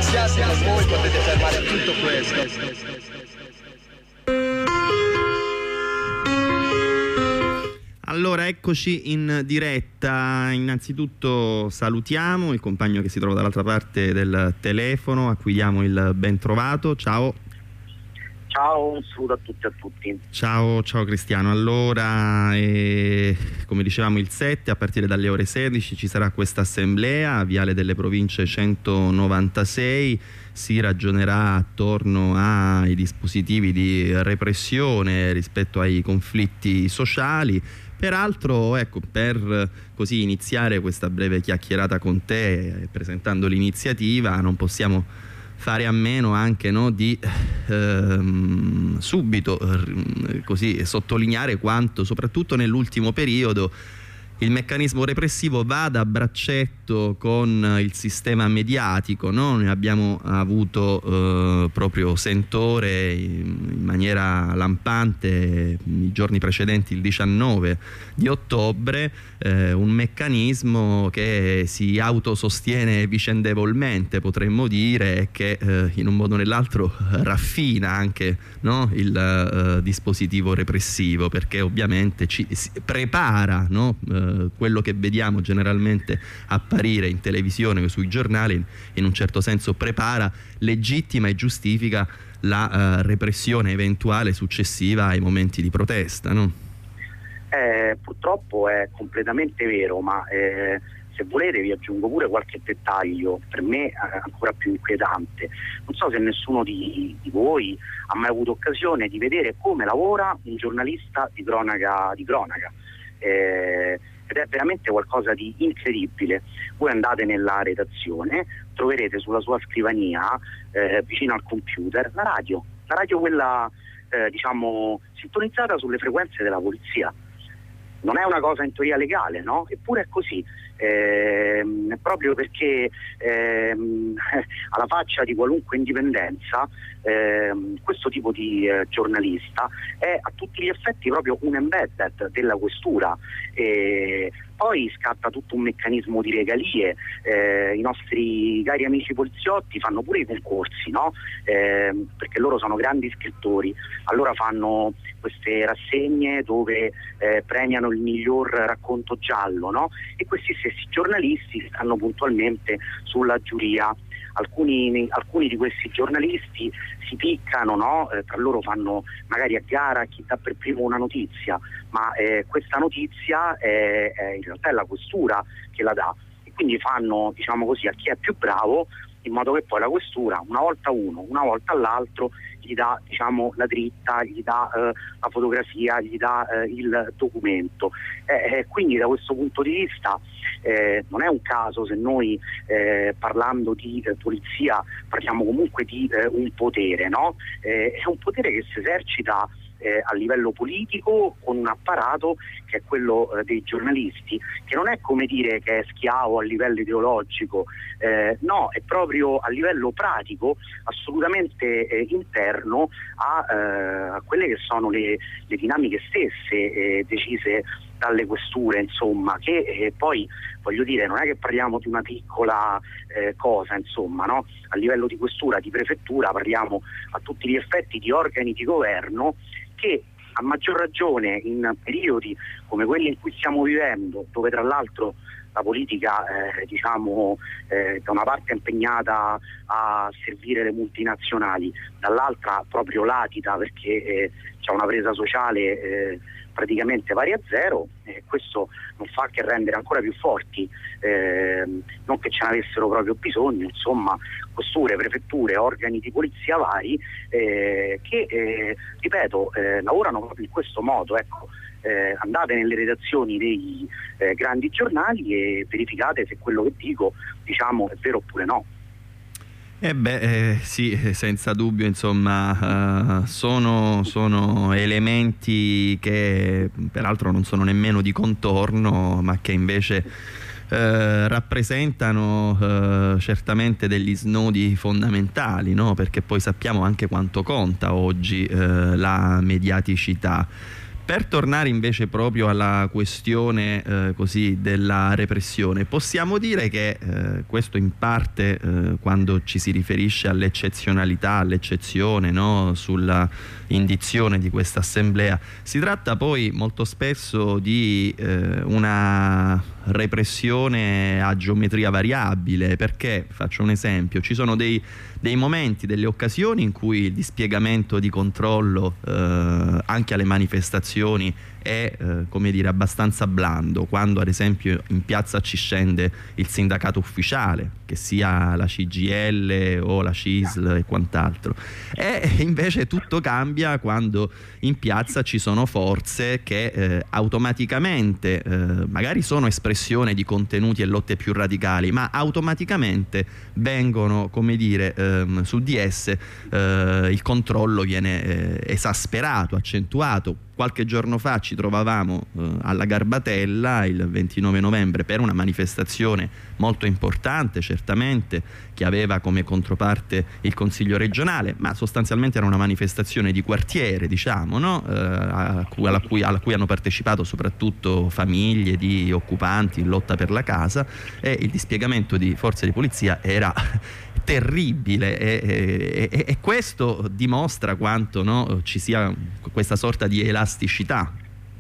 entusiasti come voi potete fermare tutto questo. Allora, eccoci in diretta. Innanzitutto salutiamo il compagno che si trova dall'altra parte del telefono, a cui diamo il ben trovato. Ciao. Ciao, un saluto a tutti e a tutti. Ciao Cristiano. Allora, come dicevamo, il 7 a partire dalle ore 16 ci sarà questa assemblea a Viale delle Province 196. Si ragionerà attorno ai dispositivi di repressione rispetto ai conflitti sociali. Peraltro, ecco, per così iniziare questa breve chiacchierata con te, presentando l'iniziativa, non possiamo fare a meno anche, no, di subito così sottolineare quanto, soprattutto nell'ultimo periodo, il meccanismo repressivo vada a braccetto con il sistema mediatico, no? Ne abbiamo avuto proprio sentore in maniera lampante i giorni precedenti, il 19 di ottobre, un meccanismo che si autosostiene vicendevolmente, potremmo dire, e che in un modo o nell'altro raffina anche, no, il dispositivo repressivo, perché ovviamente ci prepara, no, quello che vediamo generalmente apparire in televisione o sui giornali, in un certo senso prepara, legittima e giustifica la repressione eventuale successiva ai momenti di protesta, no? Purtroppo è completamente vero, ma se volete vi aggiungo pure qualche dettaglio per me ancora più inquietante. Non so se nessuno di voi ha mai avuto occasione di vedere come lavora un giornalista di cronaca. Ed è veramente qualcosa di incredibile. Voi andate nella redazione, troverete sulla sua scrivania, vicino al computer, la radio quella diciamo sintonizzata sulle frequenze della polizia. Non è una cosa in teoria legale, no? Eppure è così, proprio perché alla faccia di qualunque indipendenza questo tipo di giornalista è a tutti gli effetti proprio un embedded della questura. Poi scatta tutto un meccanismo di regalie, i nostri cari amici poliziotti fanno pure i concorsi, no? Perché loro sono grandi scrittori, allora fanno queste rassegne dove premiano il miglior racconto giallo, no? E questi stessi giornalisti stanno puntualmente sulla giuria. Alcuni di questi giornalisti si piccano, no? Tra loro fanno magari a gara chi dà per primo una notizia, ma questa notizia in realtà è la questura che la dà, e quindi fanno, diciamo così, a chi è più bravo, in modo che poi la questura, una volta uno, una volta all'altro, gli dà, diciamo, la dritta, gli dà la fotografia, gli dà il documento. Quindi da questo punto di vista non è un caso se noi parlando di polizia parliamo comunque di un potere, no? È un potere che si esercita a livello politico con un apparato che è quello dei giornalisti, che non è come dire che è schiavo a livello ideologico, no, è proprio a livello pratico, assolutamente interno a quelle che sono le dinamiche stesse decise dalle questure, insomma, che poi, voglio dire, non è che parliamo di una piccola cosa, insomma, no? A livello di questura, di prefettura, parliamo a tutti gli effetti di organi di governo che, a maggior ragione in periodi come quelli in cui stiamo vivendo, dove tra l'altro la politica diciamo da una parte è impegnata a servire le multinazionali, dall'altra proprio latita perché c'è una presa sociale praticamente pari a zero, questo non fa che rendere ancora più forti, non che ce n'avessero proprio bisogno, insomma, questure, prefetture, organi di polizia vari che ripeto lavorano proprio in questo modo, ecco. Andate nelle redazioni dei grandi giornali e verificate se quello che dico, diciamo, è vero oppure no. Sì, senza dubbio, insomma, sono elementi che peraltro non sono nemmeno di contorno, ma che invece rappresentano certamente degli snodi fondamentali, no? Perché poi sappiamo anche quanto conta oggi la mediaticità. Per tornare invece proprio alla questione così della repressione, possiamo dire che questo in parte quando ci si riferisce all'eccezionalità, all'eccezione, no, sulla indizione di questa assemblea, si tratta poi molto spesso di una repressione a geometria variabile, perché, faccio un esempio, ci sono dei momenti, delle occasioni in cui il dispiegamento di controllo anche alle manifestazioni è come dire abbastanza blando, quando ad esempio in piazza ci scende il sindacato ufficiale, che sia la CGIL o la CISL e quant'altro, e invece tutto cambia quando in piazza ci sono forze che automaticamente magari sono espressione di contenuti e lotte più radicali, ma automaticamente vengono, come dire, su di esse il controllo viene esasperato, accentuato. Qualche giorno fa ci trovavamo alla Garbatella il 29 novembre per una manifestazione molto importante, certamente, che aveva come controparte il Consiglio regionale, ma sostanzialmente era una manifestazione di quartiere, diciamo, no? alla cui hanno partecipato soprattutto famiglie di occupanti in lotta per la casa, e il dispiegamento di forze di polizia era terribile, e questo dimostra quanto, no, ci sia questa sorta di elasticità.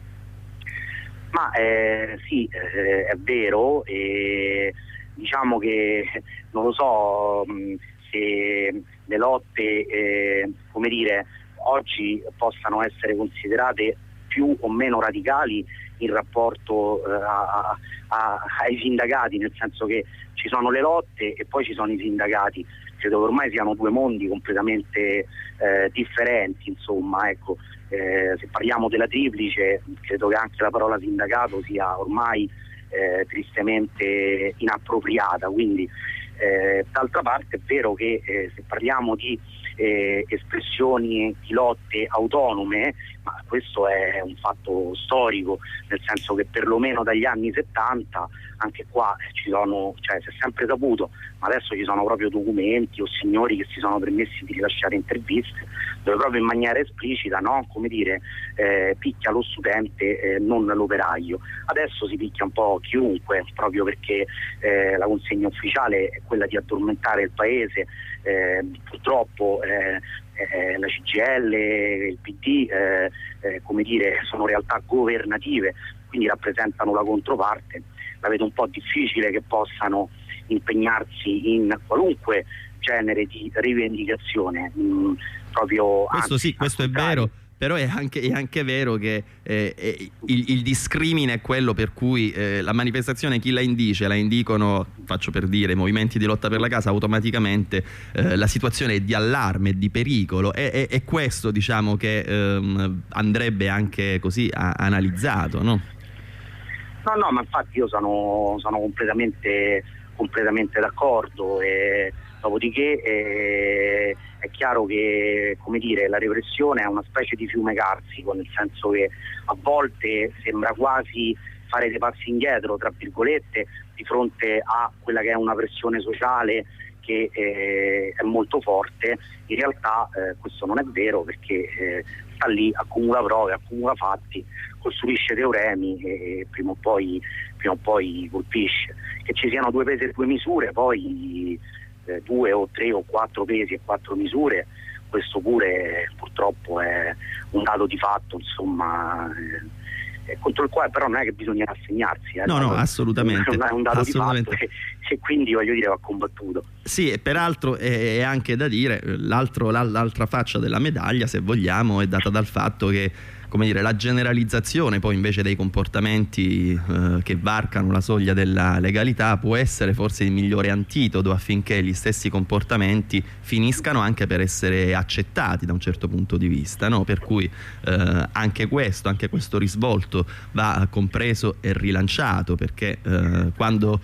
Ma sì, è vero, diciamo che non lo so se le lotte, come dire, oggi possano essere considerate più o meno radicali in rapporto ai sindacati, nel senso che ci sono le lotte e poi ci sono i sindacati. Credo che ormai siano due mondi completamente differenti, insomma, ecco. Se parliamo della triplice, credo che anche la parola sindacato sia ormai tristemente inappropriata, quindi d'altra parte è vero che se parliamo di espressioni di lotte autonome, ma questo è un fatto storico, nel senso che perlomeno dagli anni 70 anche qua ci sono, cioè si è sempre saputo, ma adesso ci sono proprio documenti o signori che si sono permessi di rilasciare interviste dove proprio in maniera esplicita, no, come dire, picchia lo studente, non l'operaio. Adesso si picchia un po' chiunque, proprio perché la consegna ufficiale è quella di addormentare il paese. Purtroppo la CGIL, il PD, come dire, sono realtà governative, quindi rappresentano la controparte. La vedo un po' difficile che possano impegnarsi in qualunque genere di rivendicazione, proprio questo anzi, sì, questo è vero. Però è anche vero che il discrimine è quello per cui la manifestazione chi la indice, la indicono, faccio per dire, movimenti di lotta per la casa, automaticamente la situazione è di allarme, di pericolo, e questo, diciamo, che andrebbe anche così analizzato, no? No, ma infatti io sono completamente d'accordo, e dopodiché è chiaro che, come dire, la repressione è una specie di fiume carsico, nel senso che a volte sembra quasi fare dei passi indietro, tra virgolette, di fronte a quella che è una pressione sociale che è molto forte. In realtà questo non è vero, perché sta lì, accumula prove, accumula fatti, costruisce teoremi e prima o poi colpisce. Che ci siano due pesi e due misure, poi 2 o 3 o 4 pesi e 4 misure, questo pure purtroppo è un dato di fatto, insomma, contro il quale però non è che bisogna rassegnarsi. No, assolutamente. È un dato assolutamente di fatto e quindi, voglio dire, va combattuto. Sì, e peraltro è anche da dire, l'altra faccia della medaglia, se vogliamo, è data dal fatto che, come dire, la generalizzazione poi invece dei comportamenti che varcano la soglia della legalità può essere forse il migliore antidoto affinché gli stessi comportamenti finiscano anche per essere accettati da un certo punto di vista, no? Per cui anche questo risvolto va compreso e rilanciato, perché quando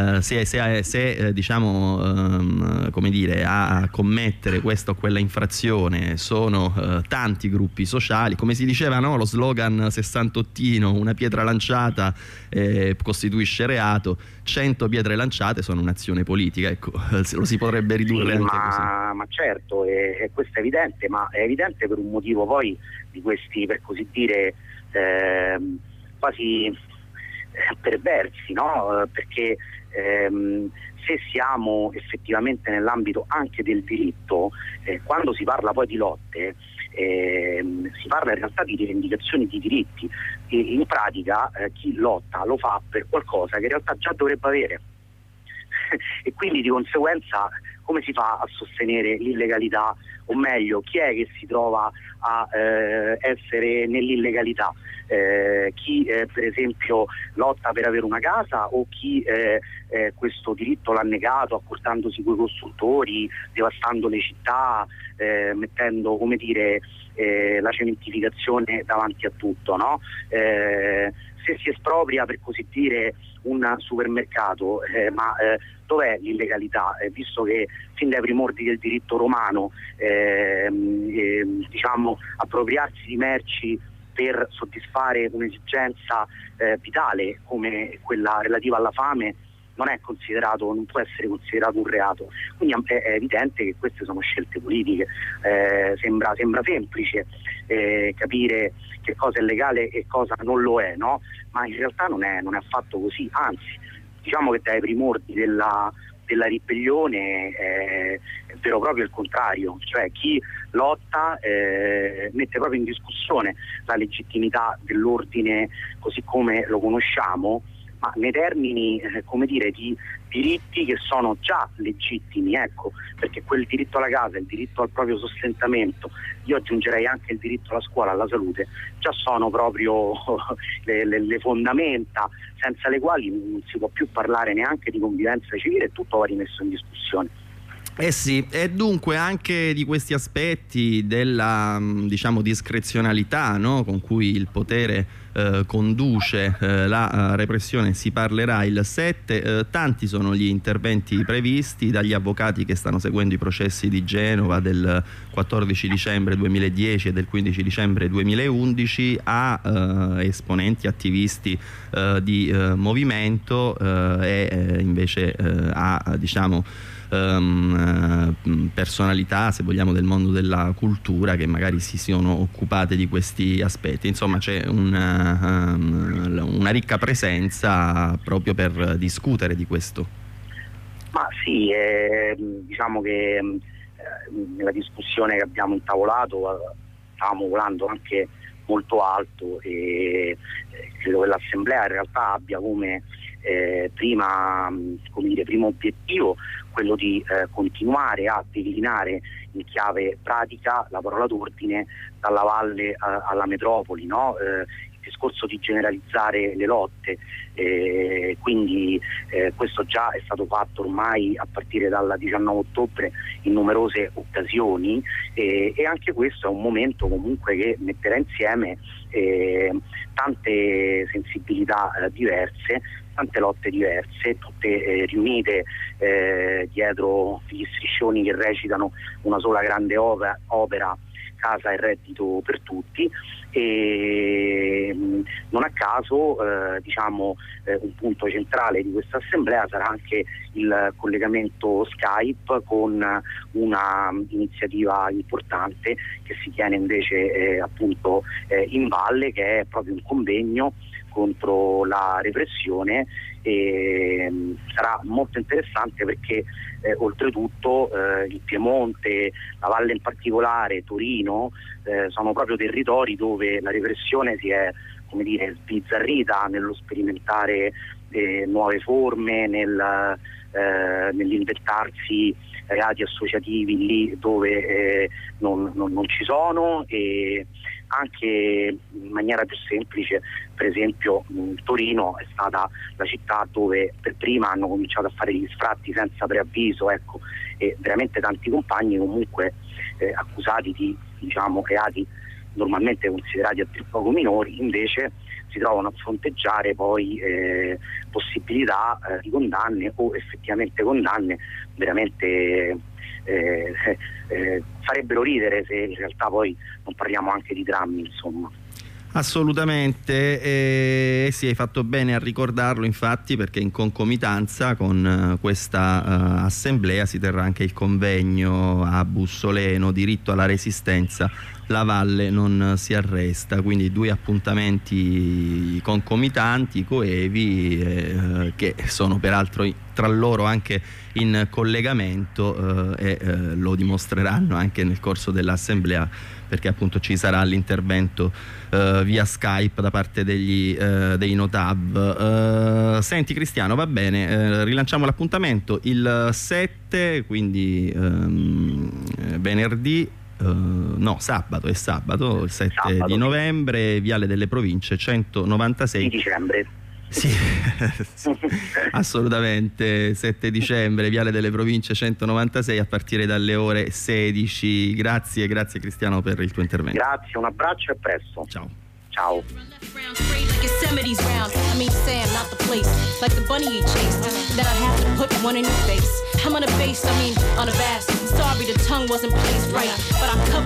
diciamo, come dire, a commettere questa o quella infrazione sono tanti gruppi sociali, come si diceva, no? Lo slogan sessantottino, una pietra lanciata costituisce reato, 100 pietre lanciate sono un'azione politica, ecco, lo si potrebbe ridurre anche così. Ma certo, questo è evidente, ma è evidente per un motivo poi di questi, per così dire, quasi perversi, no? Perché se siamo effettivamente nell'ambito anche del diritto, quando si parla poi di lotte, si parla in realtà di rivendicazioni di diritti, e in pratica chi lotta lo fa per qualcosa che in realtà già dovrebbe avere e quindi di conseguenza come si fa a sostenere l'illegalità, o meglio chi è che si trova a essere nell'illegalità? Chi per esempio lotta per avere una casa, o chi questo diritto l'ha negato accordandosi coi costruttori, devastando le città, mettendo, come dire, la cementificazione davanti a tutto, no? Se si espropria, per così dire, un supermercato, ma dov'è l'illegalità? Visto che fin dai primordi del diritto romano diciamo appropriarsi di merci per soddisfare un'esigenza vitale come quella relativa alla fame non può essere considerato un reato. Quindi è evidente che queste sono scelte politiche. Sembra semplice capire che cosa è legale e cosa non lo è, no? Ma in realtà non è affatto così, anzi diciamo che dai primordi della ribellione è vero proprio il contrario, cioè chi lotta mette proprio in discussione la legittimità dell'ordine così come lo conosciamo, ma nei termini come dire di diritti che sono già legittimi, ecco, perché quel diritto alla casa, il diritto al proprio sostentamento, io aggiungerei anche il diritto alla scuola, alla salute, già sono proprio le fondamenta senza le quali non si può più parlare neanche di convivenza civile, e tutto va rimesso in discussione. Eh sì, e dunque anche di questi aspetti della diciamo discrezionalità, no? Con cui il potere conduce la repressione si parlerà il 7. Tanti sono gli interventi previsti, dagli avvocati che stanno seguendo i processi di Genova del 14 dicembre 2010 e del 15 dicembre 2011 a esponenti, attivisti di movimento e invece a diciamo personalità, se vogliamo, del mondo della cultura che magari si sono occupate di questi aspetti. Insomma c'è una ricca presenza proprio per discutere di questo. Ma sì, diciamo che nella discussione che abbiamo intavolato stavamo volando anche molto alto, e credo che l'Assemblea in realtà abbia come primo obiettivo quello di continuare a declinare in chiave pratica la parola d'ordine dalla valle alla metropoli, no? Il discorso di generalizzare le lotte, quindi questo già è stato fatto ormai a partire dal 19 ottobre in numerose occasioni, e anche questo è un momento comunque che metterà insieme tante sensibilità diverse, tante lotte diverse, tutte riunite dietro gli striscioni che recitano una sola grande opera, casa e reddito per tutti, e non a caso un punto centrale di questa assemblea sarà anche il collegamento Skype con una iniziativa importante che si tiene invece appunto in valle, che è proprio un convegno contro la repressione, e sarà molto interessante perché oltretutto il Piemonte, la Valle in particolare, Torino sono proprio territori dove la repressione si è, come dire, sbizzarrita nello sperimentare nuove forme, nell'inventarsi reati associativi lì dove non ci sono, e anche in maniera più semplice. Per esempio Torino è stata la città dove per prima hanno cominciato a fare gli sfratti senza preavviso, ecco, e veramente tanti compagni comunque accusati di reati normalmente considerati a dir poco minori, invece si trovano a fronteggiare poi possibilità di condanne, o effettivamente condanne veramente farebbero ridere, se in realtà poi non parliamo anche di drammi, insomma. Assolutamente, sì, hai fatto bene a ricordarlo, infatti, perché in concomitanza con questa assemblea si terrà anche il convegno a Bussoleno, diritto alla resistenza, la valle non si arresta, quindi 2 appuntamenti concomitanti, coevi, che sono peraltro tra loro anche in collegamento e lo dimostreranno anche nel corso dell'assemblea, perché appunto ci sarà l'intervento via Skype da parte dei Notav. Senti Cristiano, va bene, rilanciamo l'appuntamento il 7, quindi venerdì, no, sabato, il 7 di novembre, Viale delle Province 196 di dicembre. Sì, assolutamente, 7 dicembre, Viale delle Province 196 a partire dalle ore 16. Grazie Cristiano per il tuo intervento. Grazie, un abbraccio e a presto. Ciao. Ciao. Yosemite's round. I mean Sam, not the place. Like the bunny you chased. Then I'd have to put one in your face. I'm on a base, I mean on a bass. Sorry the tongue wasn't placed right, but I'm covered.